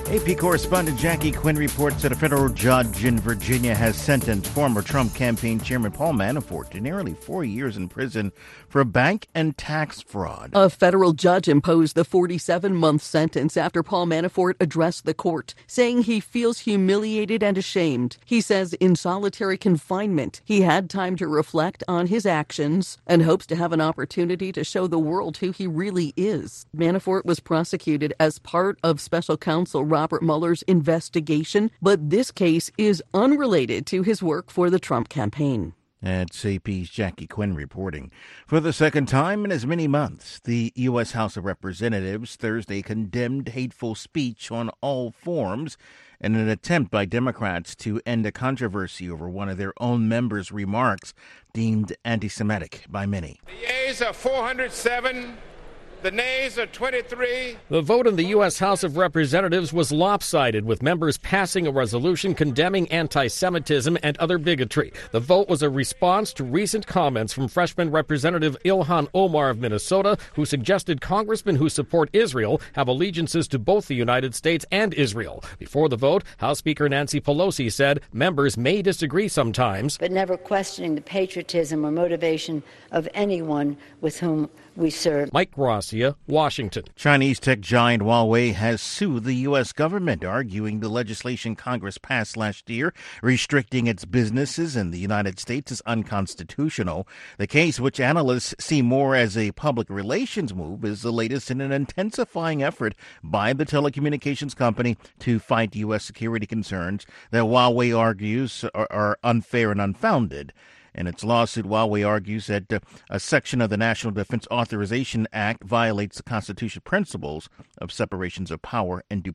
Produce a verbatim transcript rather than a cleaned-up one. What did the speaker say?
A P correspondent Jackie Quinn reports that a federal judge in Virginia has sentenced former Trump campaign chairman Paul Manafort to nearly four years in prison for bank and tax fraud. A federal judge imposed the forty-seven-month sentence after Paul Manafort addressed the court, saying he feels humiliated and ashamed. He says in solitary confinement, he had time to reflect on his actions and hopes to have an opportunity to show the world who he really is. Manafort was prosecuted as part of special counsel Robert Mueller's investigation, but this case is unrelated to his work for the Trump campaign. That's A P's Jackie Quinn reporting. For the second time in as many months, the U S. House of Representatives Thursday condemned hateful speech on all forms in an attempt by Democrats to end a controversy over one of their own members' remarks deemed anti-Semitic by many. The yeas are four hundred seven. The nays are twenty-three. The vote in the U S. House of Representatives was lopsided, with members passing a resolution condemning anti-Semitism and other bigotry. The vote was a response to recent comments from freshman Representative Ilhan Omar of Minnesota, who suggested congressmen who support Israel have allegiances to both the United States and Israel. Before the vote, House Speaker Nancy Pelosi said members may disagree sometimes, but never questioning the patriotism or motivation of anyone with whom we serve. Mike Gracia, Washington. Chinese tech giant Huawei has sued the U S government, arguing the legislation Congress passed last year restricting its businesses in the United States is unconstitutional. The case, which analysts see more as a public relations move, is the latest in an intensifying effort by the telecommunications company to fight U S security concerns that Huawei argues are, are unfair and unfounded. In its lawsuit, Huawei argues that uh, a section of the National Defense Authorization Act violates the constitutional principles of separations of power and due